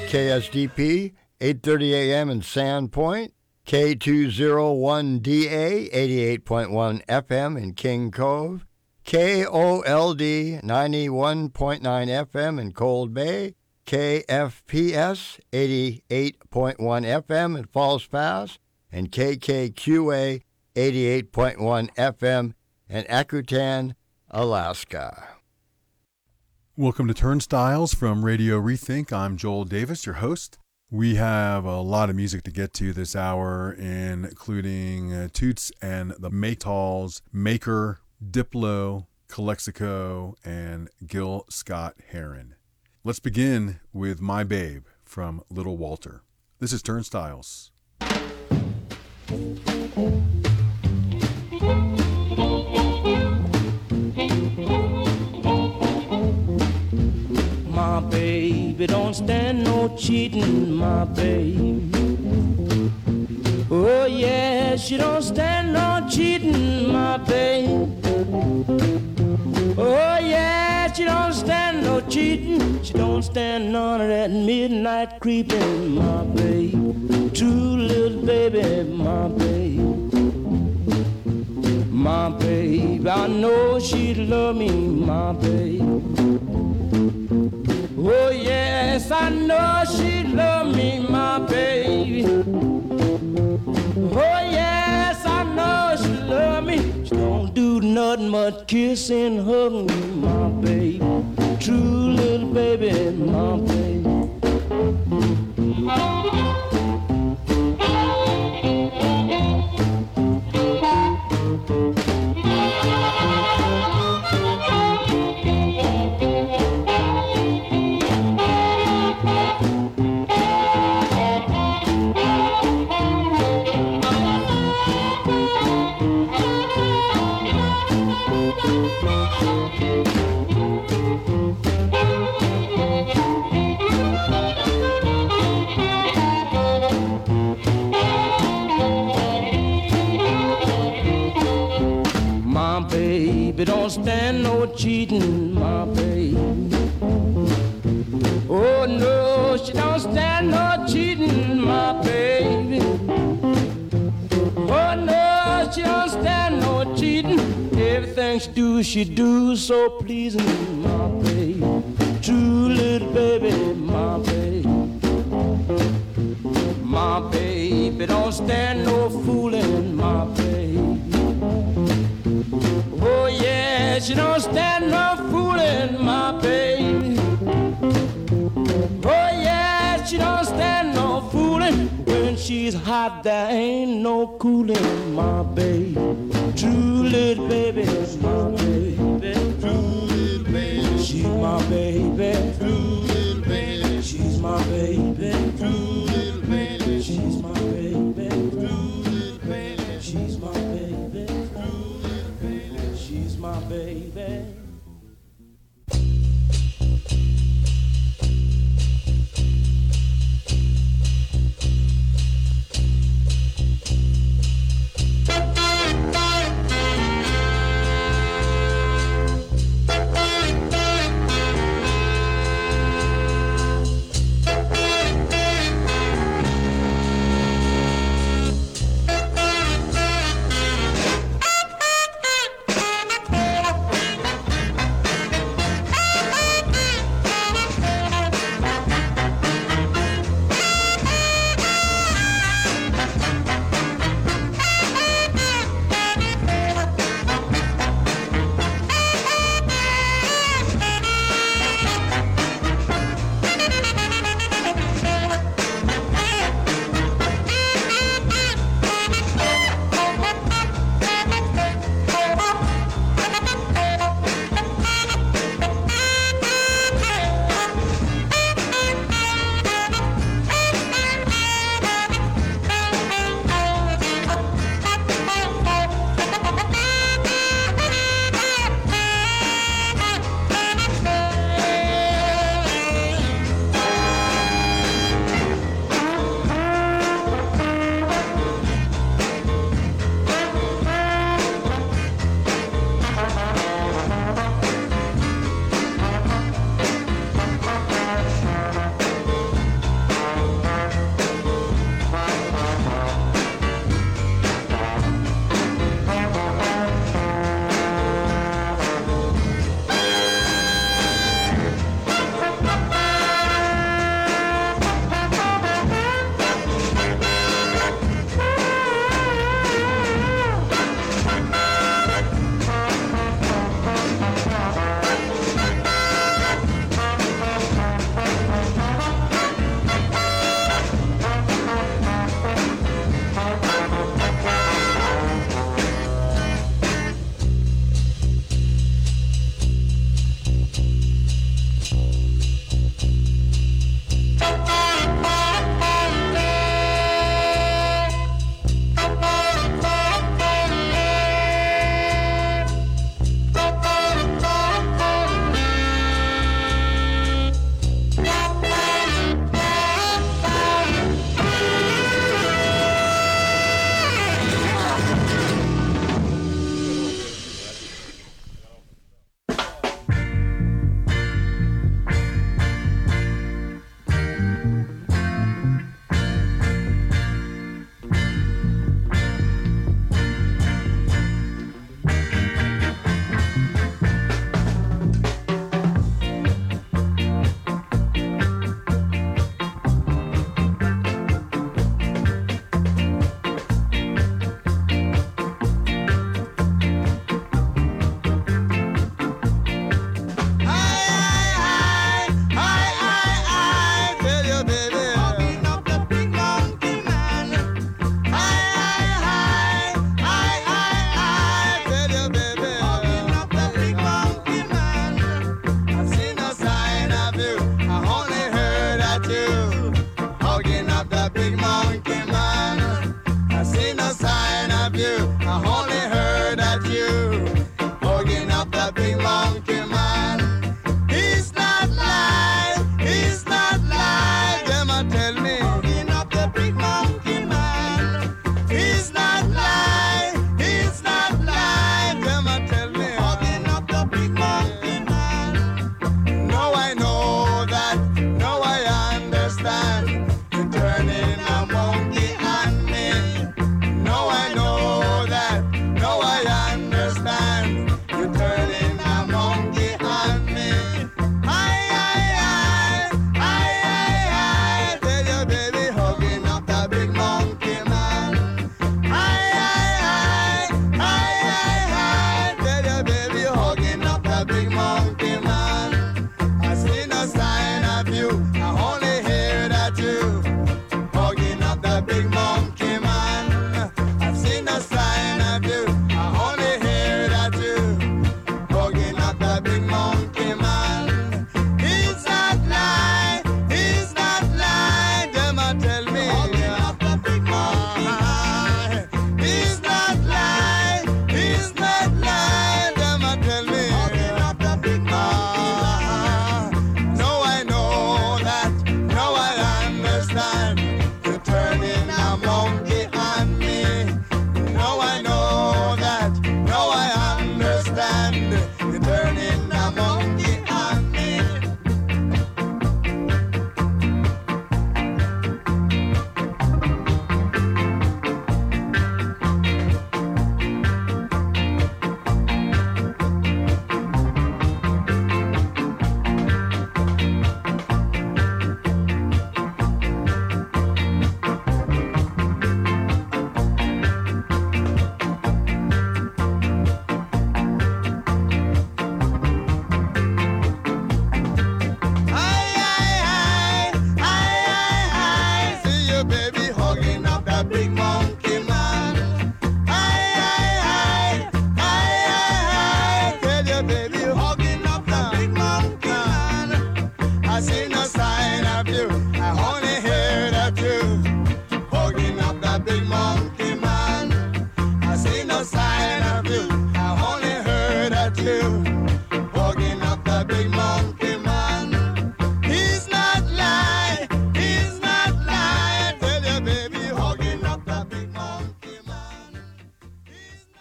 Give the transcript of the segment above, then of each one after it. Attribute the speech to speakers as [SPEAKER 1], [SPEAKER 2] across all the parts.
[SPEAKER 1] KSDP, 8:30 a.m. in Sandpoint, K201DA, 88.1 FM in King Cove, KOLD, 91.9 FM in Cold Bay, KFPS, 88.1 FM in Falls Pass, and KKQA, 88.1 FM in Akutan, Alaska.
[SPEAKER 2] Welcome to Turnstiles from Radio Rethink. I'm Joel Davis, your host. We have a lot of music to get to this hour, including Toots and the Maytals, Maker, Diplo, Calexico, and Gil Scott-Heron. Let's begin with My Babe from Little Walter. This is Turnstiles.
[SPEAKER 3] My baby don't stand no cheating, my baby. Oh yeah, she don't stand no cheating, my baby. Oh yeah, she don't stand no cheating. She don't stand none of that midnight creeping, my baby. True little baby, my baby. My baby, I know she'd love me, my baby. Oh yes, I know she love me, my baby. Oh yes, I know she love me. She don't do nothing but kiss and hug me, my baby. True little baby, my baby. Baby, don't stand no cheating, my baby. Oh no, she don't stand no cheating, my baby. Oh no, she don't stand no cheating. Everything she do so pleasing, my baby. True little baby, my baby. My baby don't stand no fooling, my baby. Oh yeah, she don't stand no fooling, my baby. Oh yeah, she don't stand no fooling. When she's hot, there ain't no cooling, my baby. True little baby, my baby. True little baby, she's my baby. True little baby, she's my baby. True little baby, she's my baby. True little baby, she's my baby. She's my baby.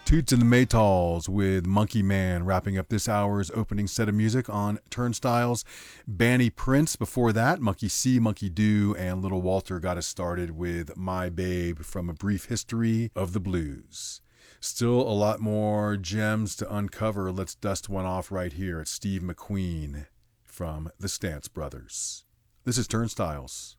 [SPEAKER 2] Toots and the Maytals with Monkey Man wrapping up this hour's opening set of music on Turnstiles. Banny Prince before that, Monkey See, Monkey Do, and Little Walter got us started with My Babe from A Brief History of the Blues. Still a lot more gems to uncover. Let's dust one off right here. It's Steve McQueen from the Stance Brothers. This is Turnstiles.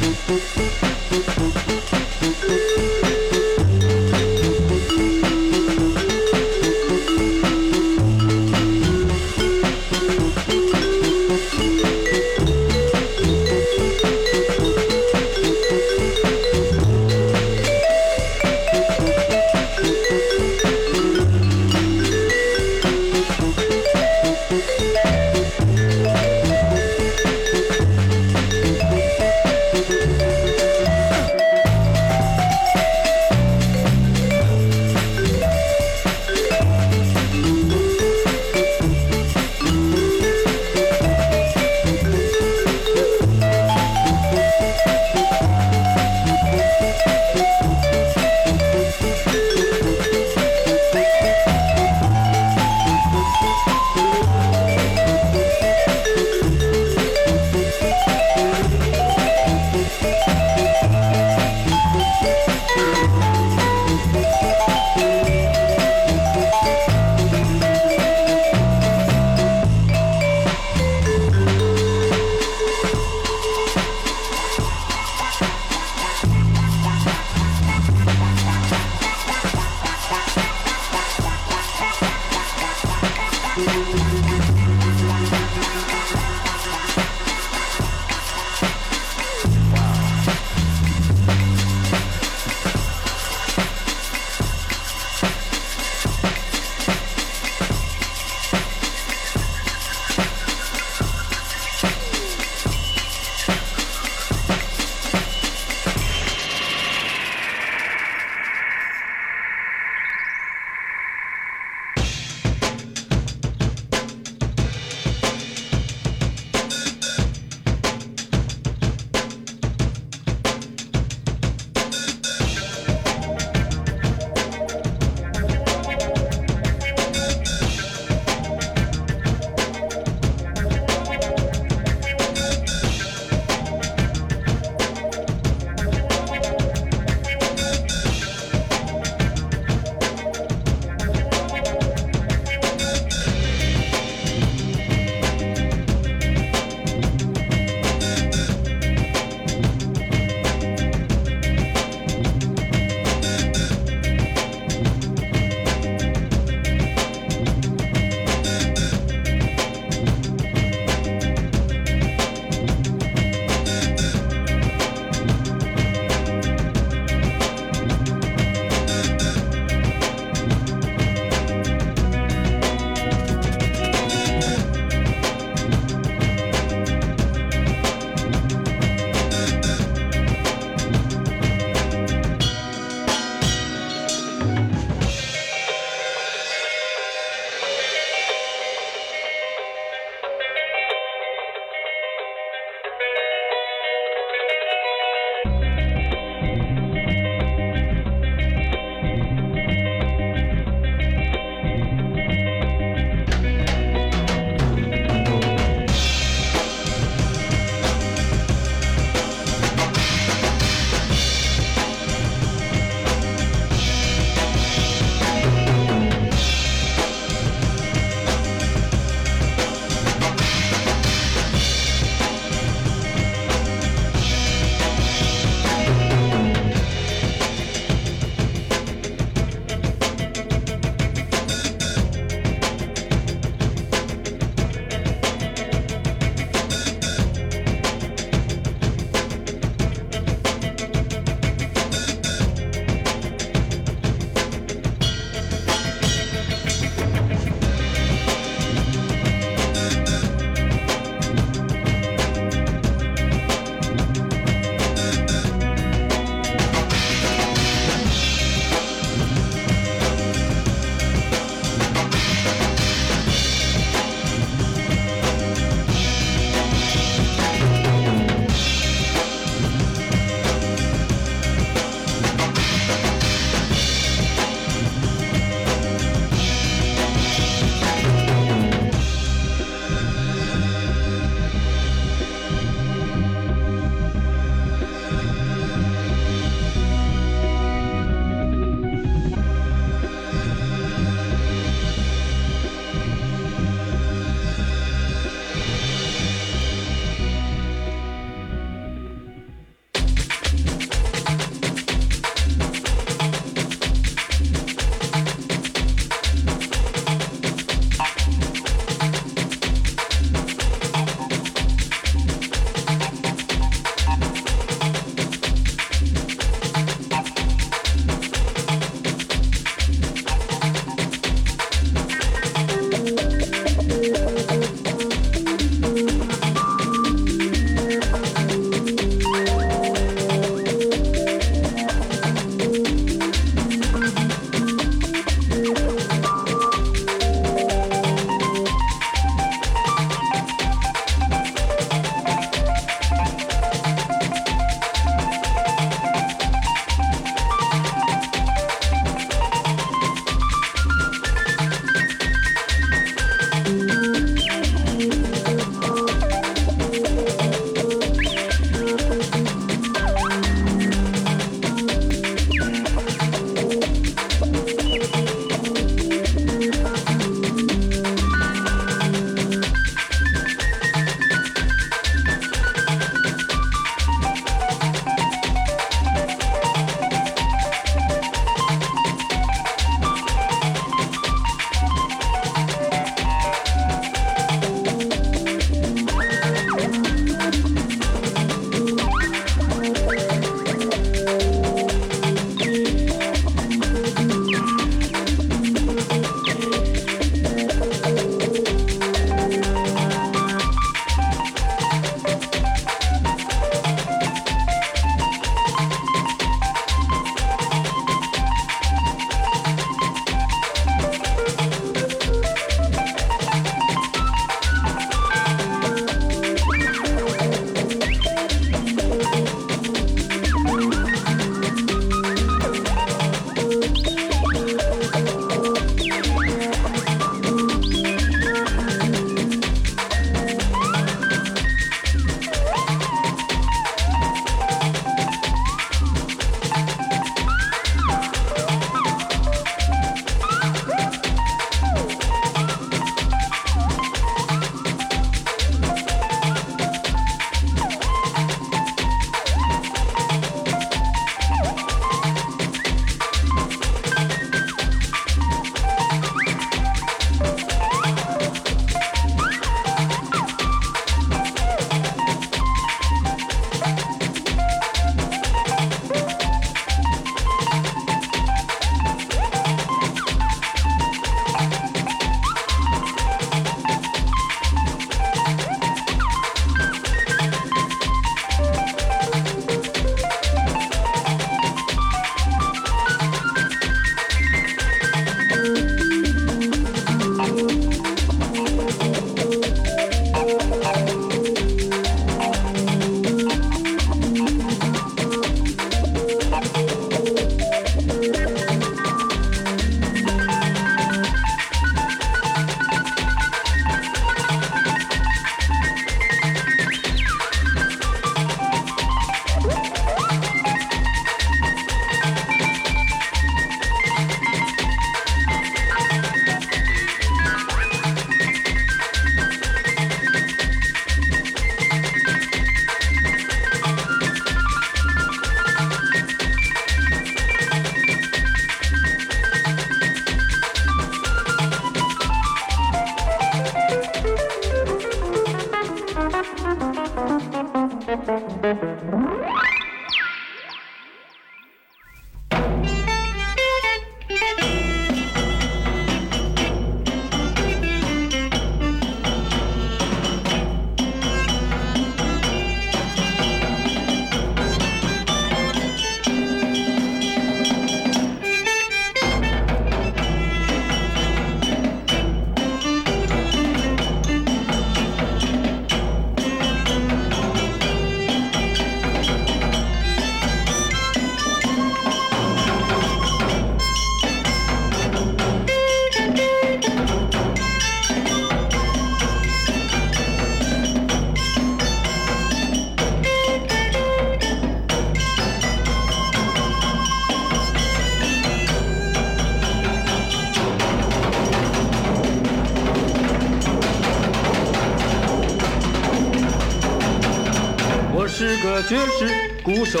[SPEAKER 4] 个爵士鼓手，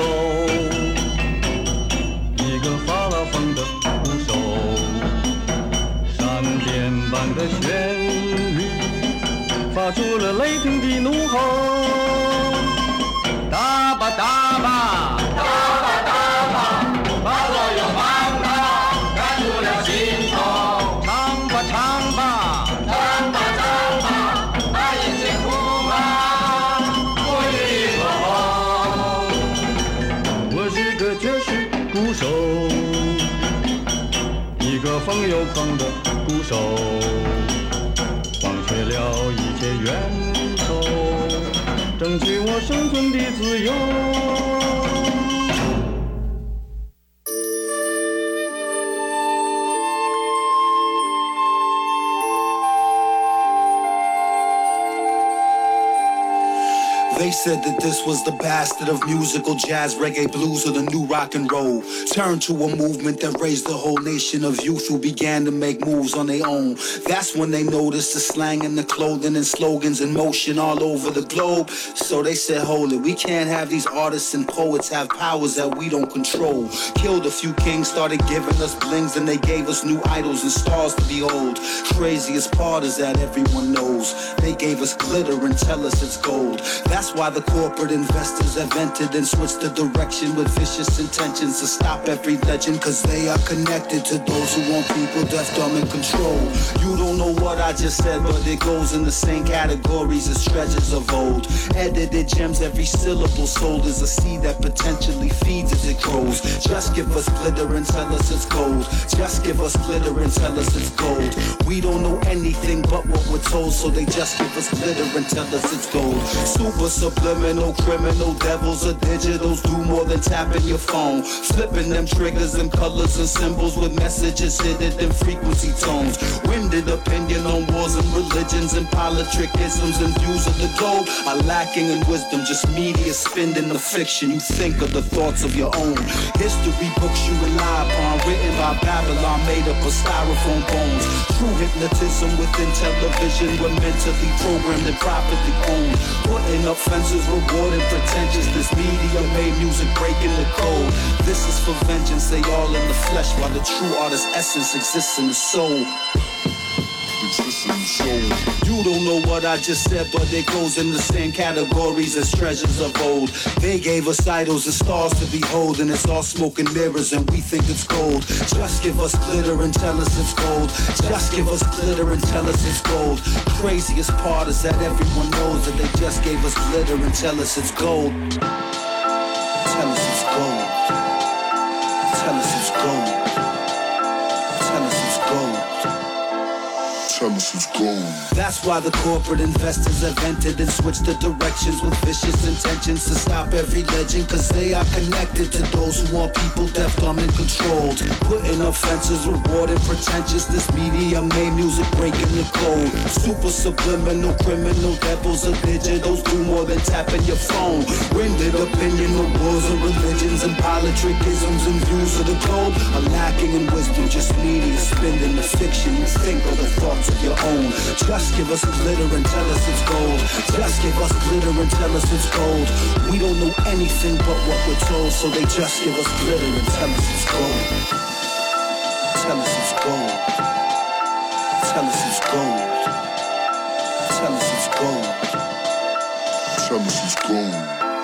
[SPEAKER 4] 一个发了疯的鼓手，闪电般的旋律发出了雷霆的怒吼。打吧打吧，打吧打吧，把所有烦恼赶出了心头。唱吧唱吧，唱吧唱吧，把眼前苦闷过去以后。我是个爵士鼓手，一个疯又狂的鼓手，放弃了一切冤仇，争取我生存的自由。
[SPEAKER 5] They said that this was the bastard of musical jazz, reggae, blues, or the new rock and roll. Turned to a movement that raised the whole nation of youth who began to make moves on their own. That's when they noticed the slang and the clothing and slogans in motion all over the globe. So they said, hold it, we can't have these artists and poets have powers that we don't control. Killed a few kings, started giving us blings, and they gave us new idols and stars to behold. Craziest part is that everyone knows they gave us glitter and tell us it's gold. That's why the corporate investors have entered and switched the direction with vicious intentions to stop every legend, cause they are connected to those who want people deaf, dumb, and control. You don't know what I just said, but it goes in the same categories as treasures of old. Edited gems, every syllable sold is a seed that potentially feeds as it grows. Just give us glitter and tell us it's gold. Just give us glitter and tell us it's gold. We don't know anything but what we're told, so they just give us glitter and tell us it's gold. Super subliminal, criminal, devils or digitals do more than tapping your phone. Flipping them triggers and colors and symbols with messages hidden in frequency tones. Winded opinion on wars and religions and politricisms and views of the globe are lacking in wisdom, just media spinning the fiction. You think of the thoughts of your own. History books you rely upon, written by Babylon, made up of styrofoam bones. True hypnotism within television, we're mentally programmed and privately owned. Putting up fences, rewarding pretentiousness. Media made music breaking the code. This is for vengeance, they all in the flesh, while the true artist's essence exists in the soul. You don't know what I just said, but it goes in the same categories as treasures of old. They gave us idols and stars to behold, and it's all smoke and mirrors and we think it's gold. Just give us glitter and tell us it's gold. Just give us glitter and tell us it's gold. Craziest part is that everyone knows that they just gave us glitter and tell us it's gold. Tell us it's gold. Tell us it's gold. Tell us it's gold. Tell us it's gold. That's why the corporate investors have entered and switched the directions with vicious intentions to stop every legend, cause they are connected to those who want people deaf, dumb, and controlled. Putting up fences, rewarding pretentiousness. Media made music breaking the code. Super subliminal, criminal, devils or digitals do more than tapping your phone. Winded opinion of wars and religions and politricisms and views of the globe are lacking in wisdom, just media spinning the fiction. You think of the thoughts of your own. Just give us glitter and tell us it's gold. Just give us glitter and tell us it's gold. We don't know anything but what we're told, so they just give us glitter and tell us it's gold. Tell us it's gold. Tell us it's gold. Tell us it's gold. Tell us it's gold.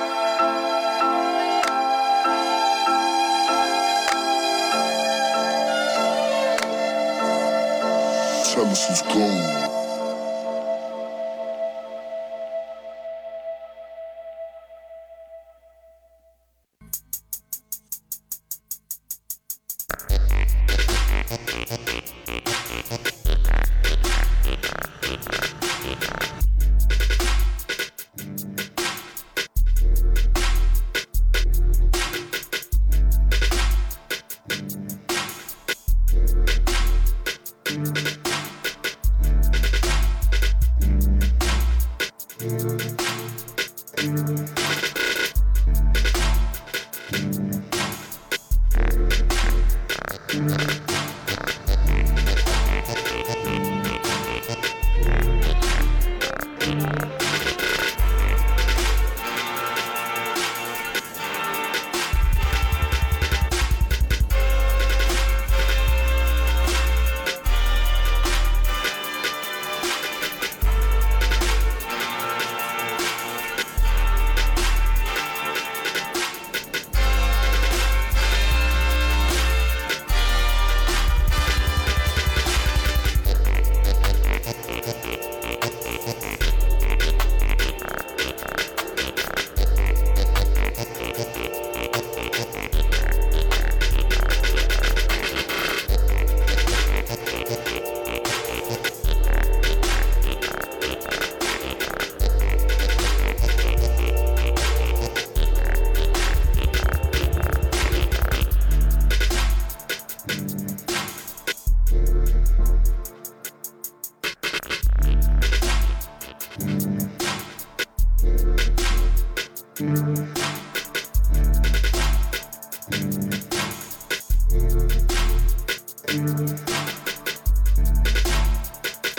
[SPEAKER 5] Tell us it's gold.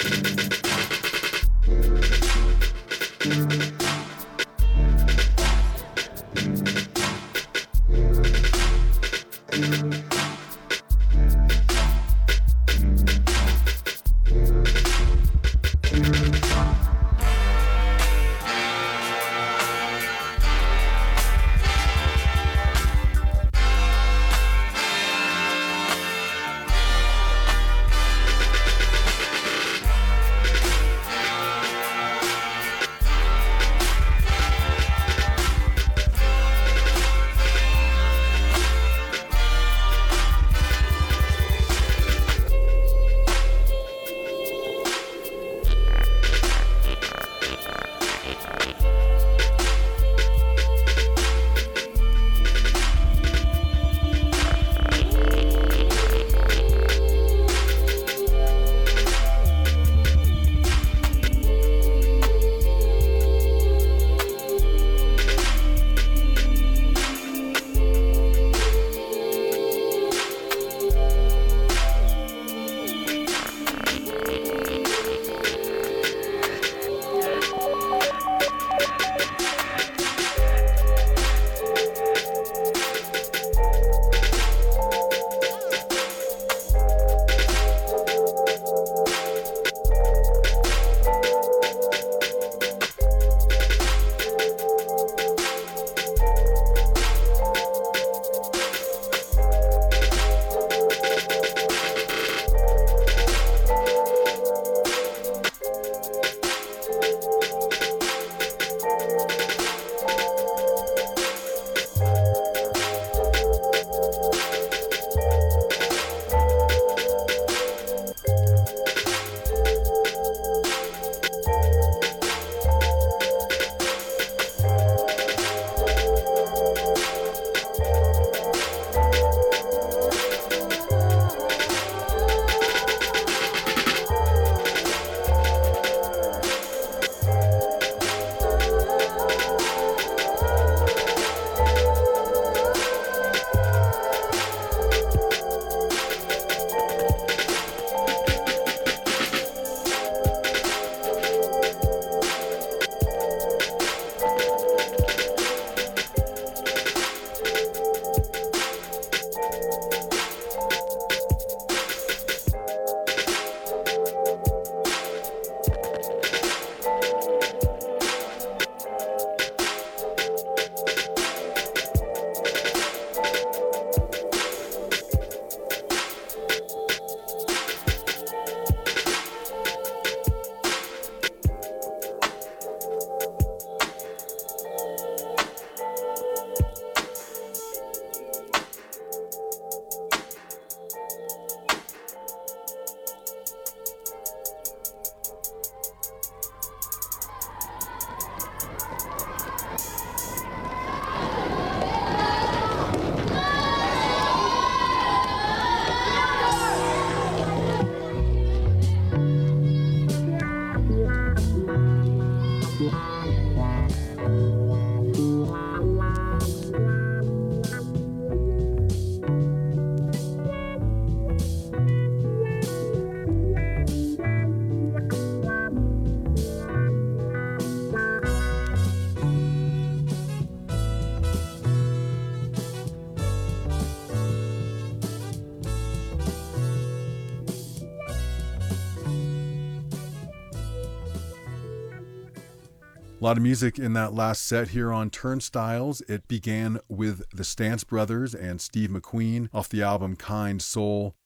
[SPEAKER 2] A lot of music in that last set here on Turnstiles. It began with the Stance Brothers and Steve McQueen off the album Kind Soul.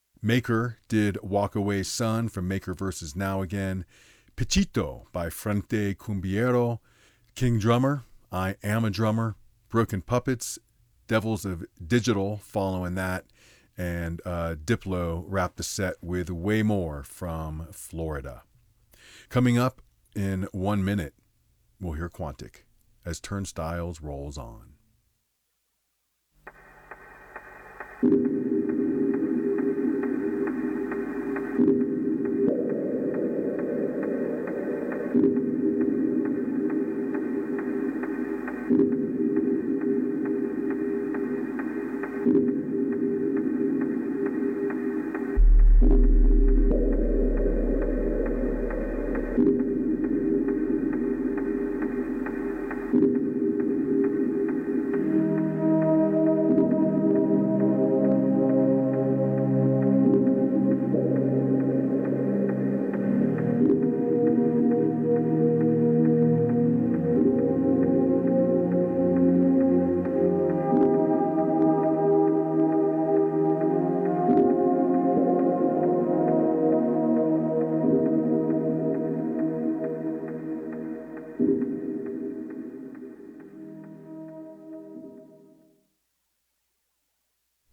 [SPEAKER 2] Maker did Walk Away Son from Maker vs. Now Again. Pichito by Frente Cumbiero. King Drummer, I Am a Drummer. Broken Puppets, Devils of Digital following that. And Diplo wrapped the set with Way More from Florida. Coming up in 1 minute, we'll hear Quantic as Turnstiles rolls on.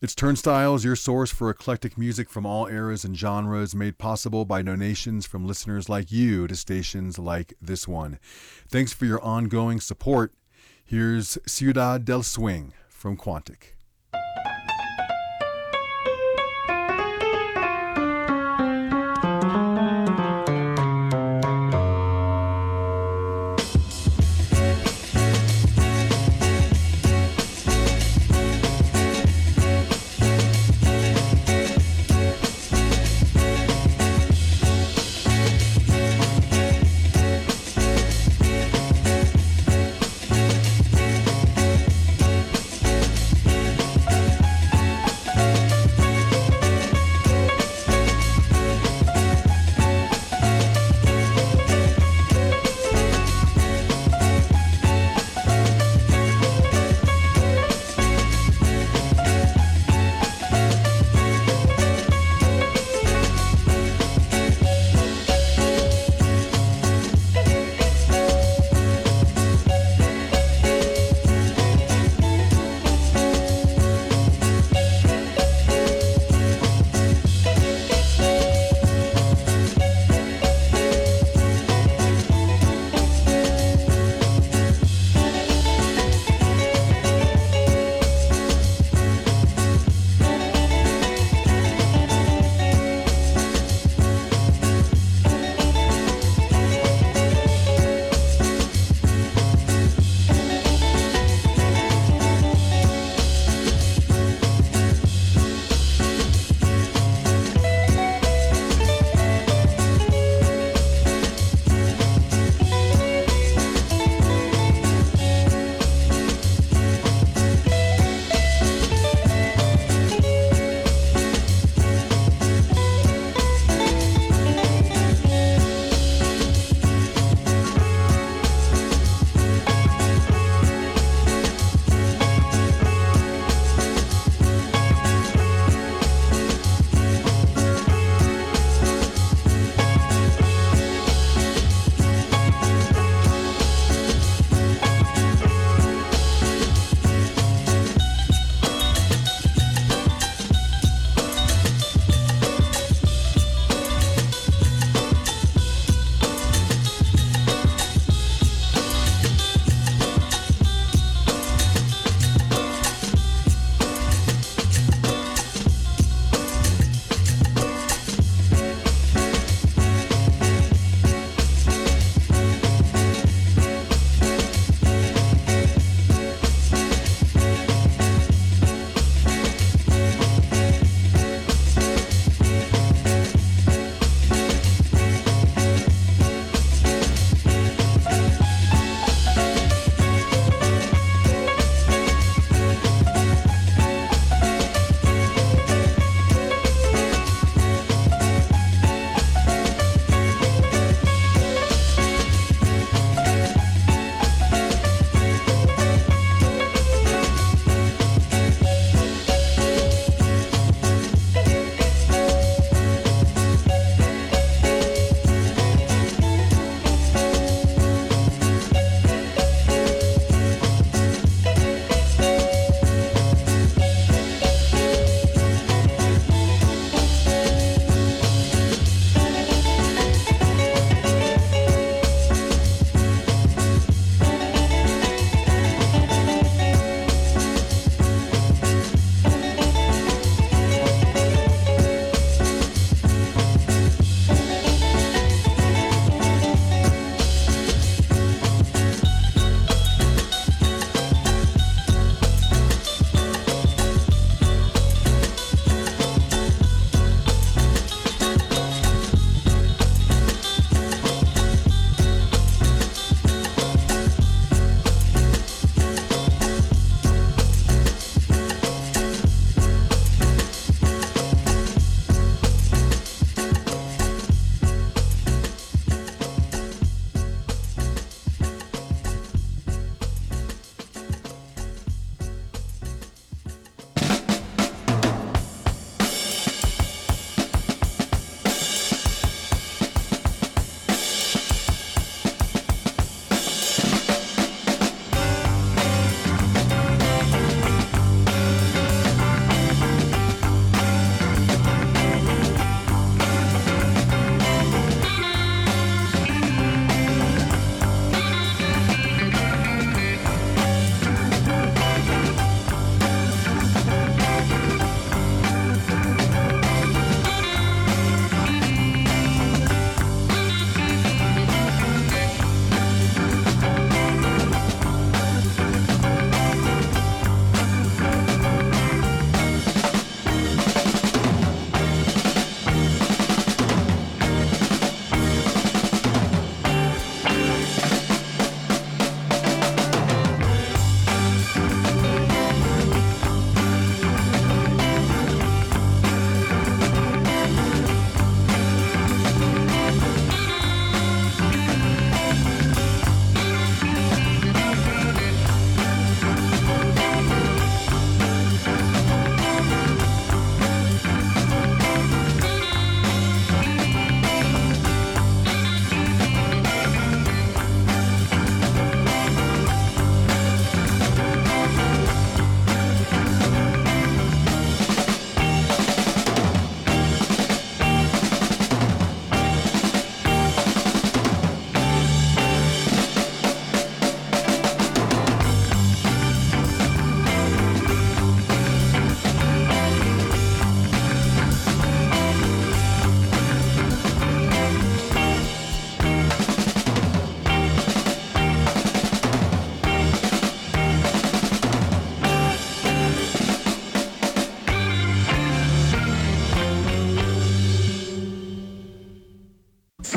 [SPEAKER 2] It's Turnstiles, your source for eclectic music from all eras and genres, made possible by donations from listeners like you to stations like this one. Thanks for your ongoing support. Here's Ciudad del Swing from Quantic.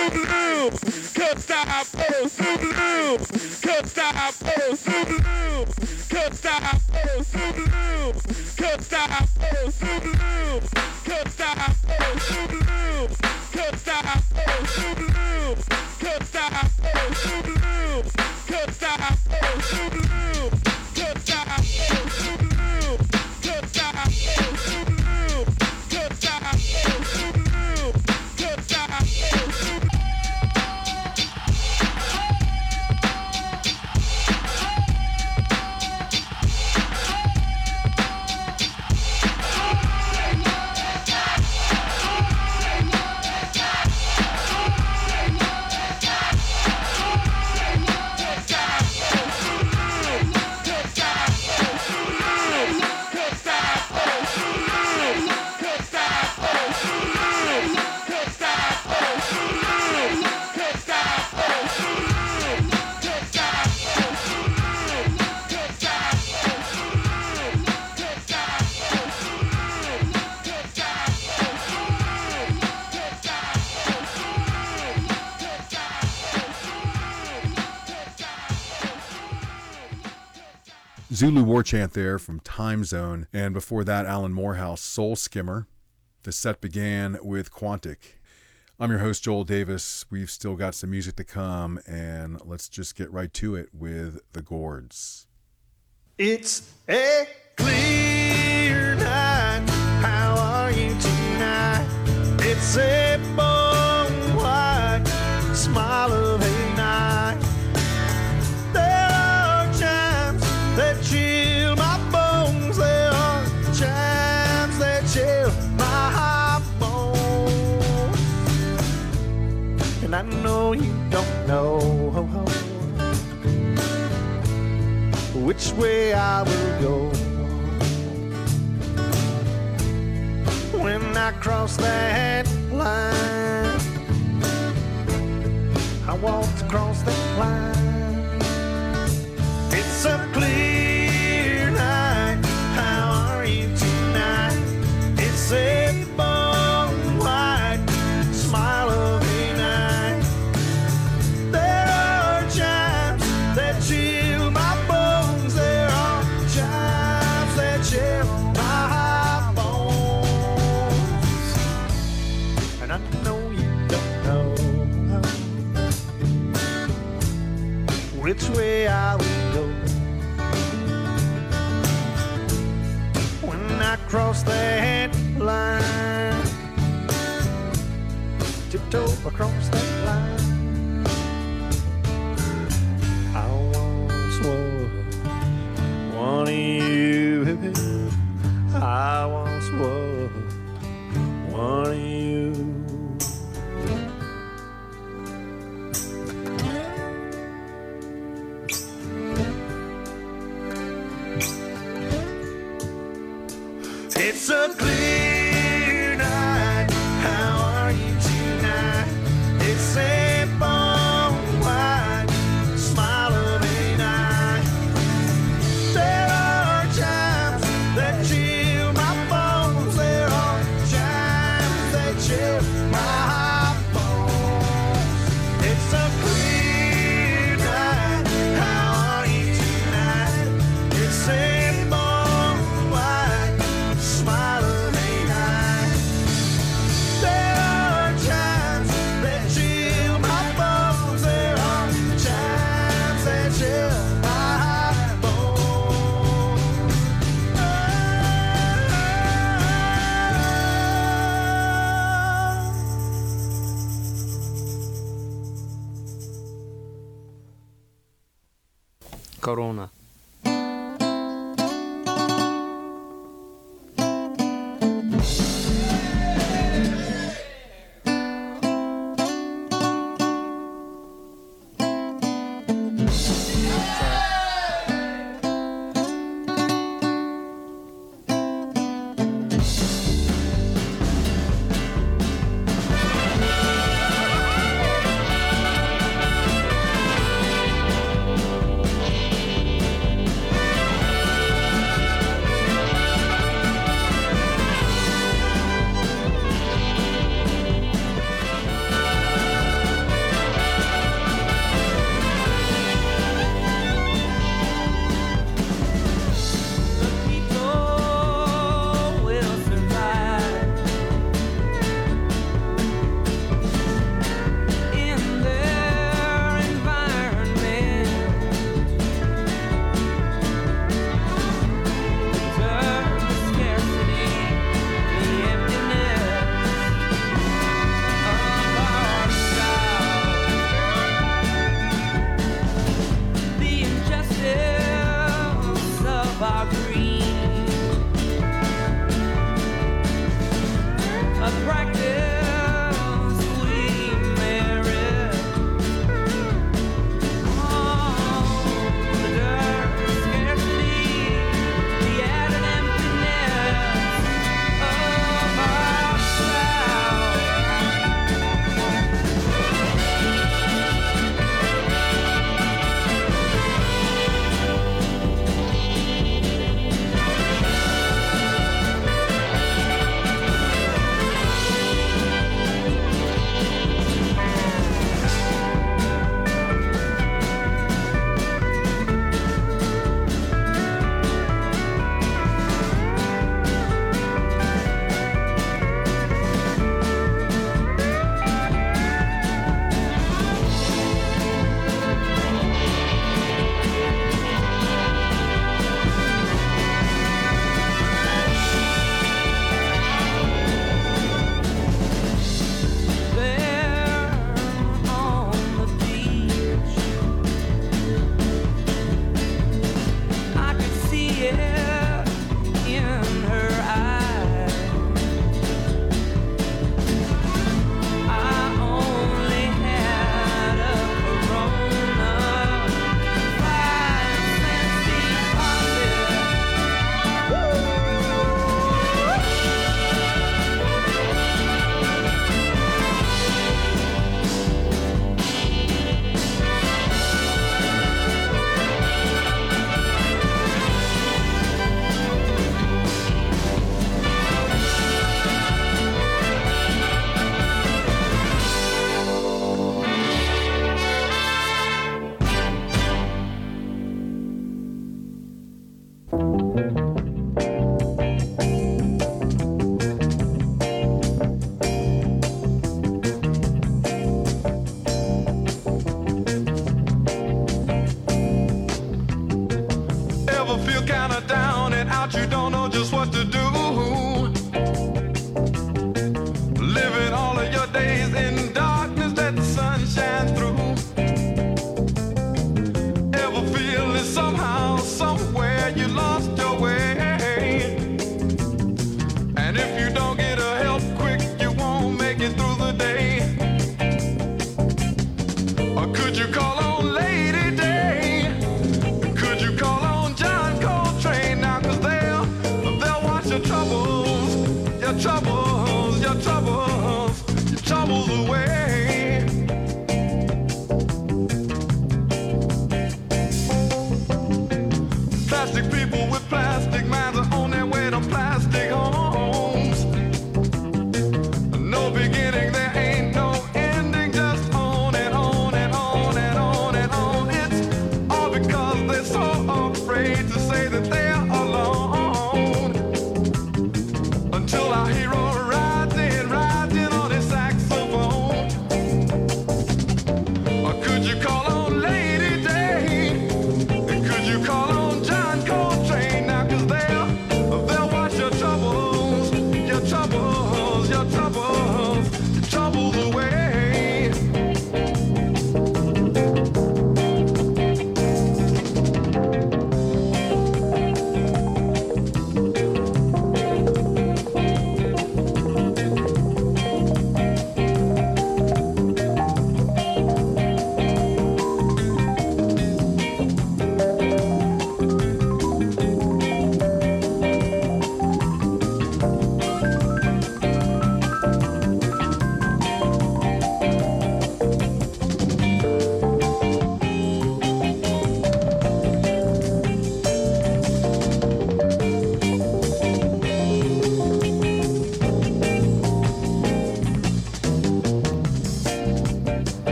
[SPEAKER 3] Zulu, stop, oh Zulu, stop, oh Zulu, stop, oh Zulu, stop, oh Zulu, stop, oh Zulu, stop, oh Zulu, stop, oh Zulu, stop, oh Zulu, stop, oh Zulu, stop, oh Zulu, stop, oh Zulu, stop, oh Zulu.
[SPEAKER 2] Zulu War Chant there from Time Zone, and before that, Alan Morehouse, Soul Skimmer. The set began with Quantic. I'm your host, Joel Davis. We've still got some music to come, and let's just get right to it with the Gourds.
[SPEAKER 6] It's a clear night. How are you tonight? It's a bone white smile of a night. There are chimes that chill my bones. There are chimes that chill my bones. And I know you don't know which way I will go when I cross that line. I walked across that line. It's a clear night. How are you tonight? It's a bone white smile of a night. There are chimes that chill my bones. There are chimes that chill my bones. And I know you don't know which way I will go when I cross that line. Tiptoe across that line. I once was one of you. I once was one of you. It's a clear night. How are you tonight? It's a bone white smile of a night. There are chimes that chill my bones. There are chimes that chill my bones. It's a clear night. How are you tonight? It's a bone white smile of a night. There are chimes that chill my bones. There are chimes that chill my bones.
[SPEAKER 7] Corona.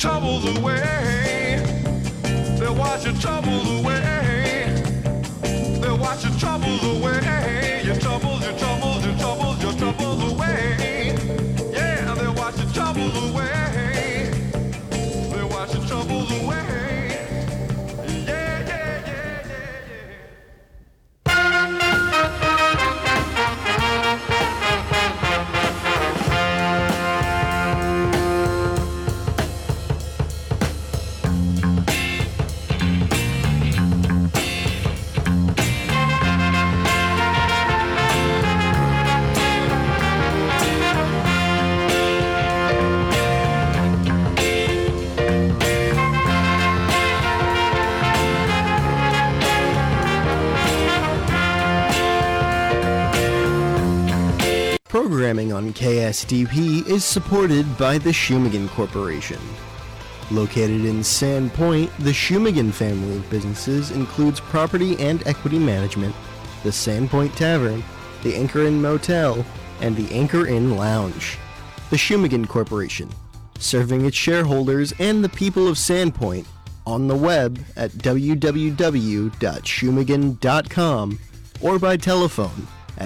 [SPEAKER 7] troubles away. They'll wash your troubles away. They'll wash your troubles away. Your troubles, your troubles, your troubles, your troubles away. Yeah, they'll wash your troubles away. They'll wash your troubles away. Yeah, yeah, yeah, yeah, yeah.
[SPEAKER 8] Programming on KSDP is supported by the Shumagan Corporation. Located in Sandpoint, the Shumagan family of businesses includes property and equity management, the Sandpoint Tavern, the Anchor Inn Motel, and the Anchor Inn Lounge. The Shumagan Corporation, serving its shareholders and the people of Sandpoint on the web at www.shumagan.com or by telephone at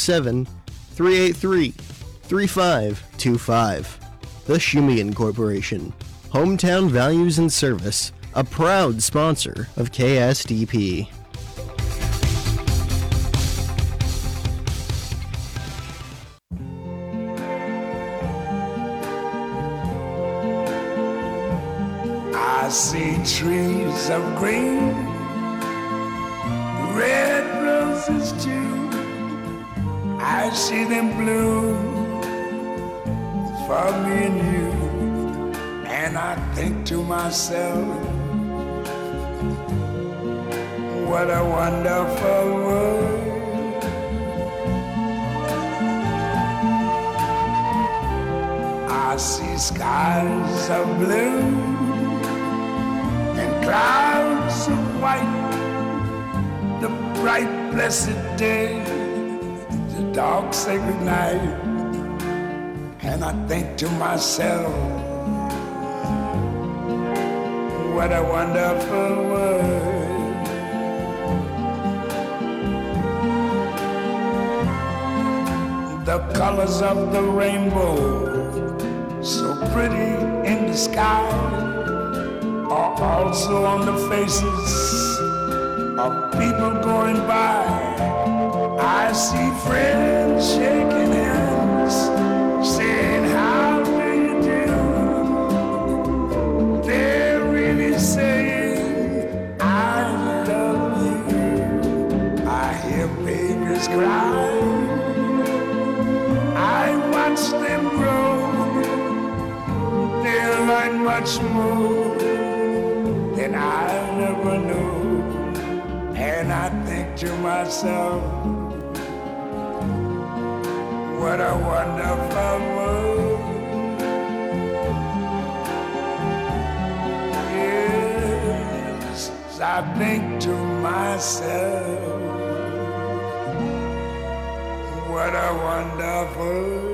[SPEAKER 8] 907-383-3525. The Shumagan Corporation, Hometown Values and Service, a proud sponsor of KSDP.
[SPEAKER 9] I see trees of green, red roses too. I see them bloom for me and you, and I think to myself, what a wonderful world. I see skies of blue and clouds of white, the bright blessed day, the dark sacred night, and I think to myself, what a wonderful world. The colors of the rainbow, so pretty in the sky, are also on the faces of people going by. I see friends shaking hands, saying, how do you do? They're really saying, I love you. I hear babies cry, I watch them grow. They learn much more than I never knew. And I think to myself, what a wonderful world. Yes, I think to myself, what a wonderful world.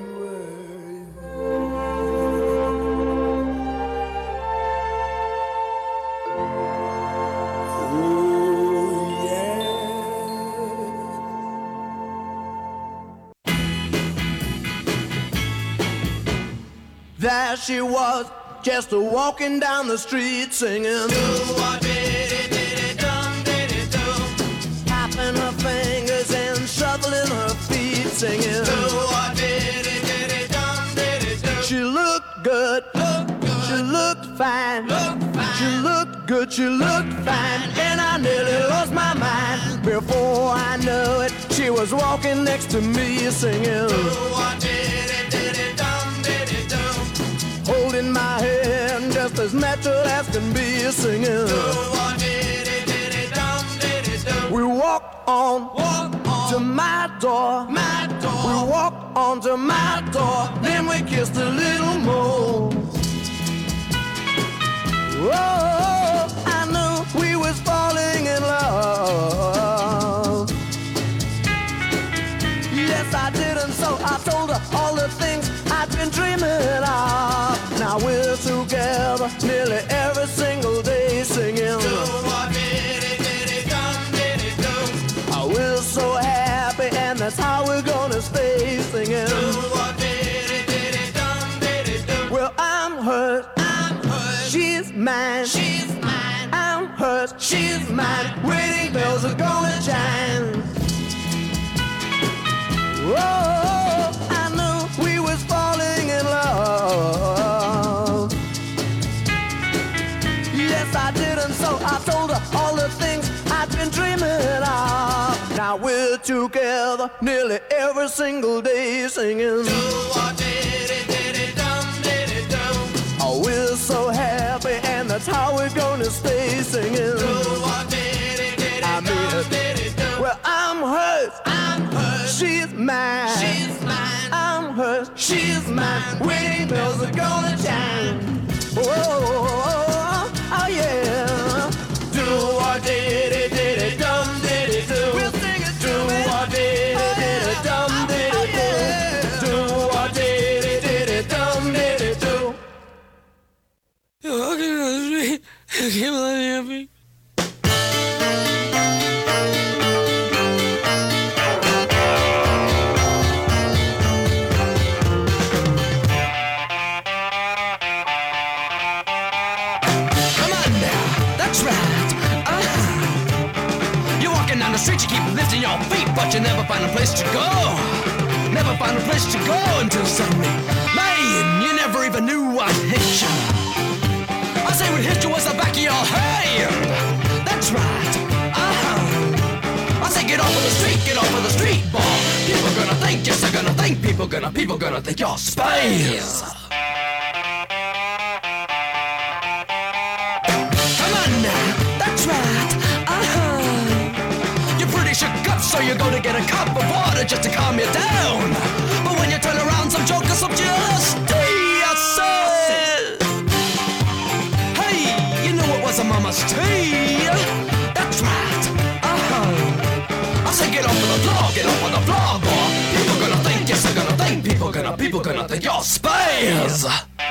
[SPEAKER 3] There she was, just walking down the street singing, tapping her fingers and shuffling her feet singing. She looked good, she looked fine, she looked good, she looked fine, and I nearly lost my mind. Before I knew it, she was walking next to me singing, holding my hand just as natural as can be singing. We walked on to my door. We walked on to my door. Then we kissed a little more. Oh, I knew we was falling in love. Yes, I did, and so I told her all the things I I've been dreaming of. Now we're together nearly every single day singing. Oh, we're so happy and that's how we're gonna stay singing. Well, I'm hers, she's mine, I'm hers, she's mine. Wedding bells are gonna chime. Whoa, I knew we was falling in love. Yes, I did, and so I told her all the things I've been dreaming of. Now we're together nearly every single day singing. Oh, we're so happy, and that's how we're gonna stay singing. I mean it. Well, I'm hers, she's mine, I'm hers, she's mine. Wedding bells are gonna chime. Oh, oh yeah. Do or diddy diddy dum diddy do. We'll sing it. Do or diddy diddy dum diddy do. Do or diddy diddy dum diddy do. You're walking down the street, you keep looking at me. The street, you keep lifting your feet, but you never find a place to go. Never find a place to go until suddenly, man, you never even knew what hit you. I say what hit you was the back of your hand. That's right. I say get off of the street, get off of the street, boy. People gonna think, yes, they're gonna think. People gonna think you're space. Come on now, that's right. Shook up, so you go to get a cup of water just to calm you down. But when you turn around, some jokers up just said, hey, you know it was a mama's tea. That's right. I say get off of the floor, get off of the floor, boy. People gonna think, yes, they're gonna think. People gonna think you're space.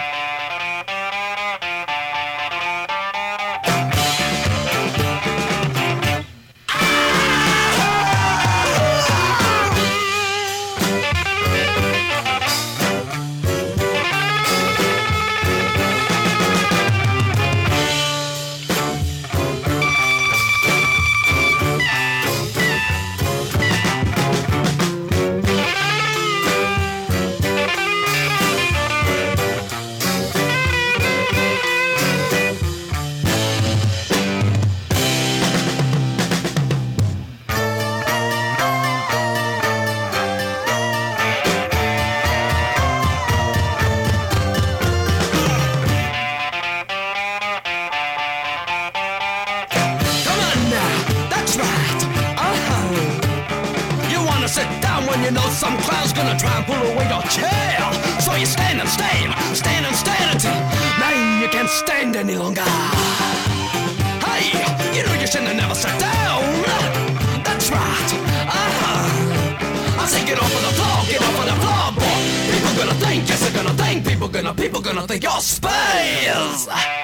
[SPEAKER 3] You know some clown's gonna try and pull away your chair. So you stand until now you can't stand any longer. Hey, you know you shouldn't have never sat down. That's right. I say get off of the floor, get off of the floor, boy. People gonna think, yes they're gonna think. People gonna think you're space.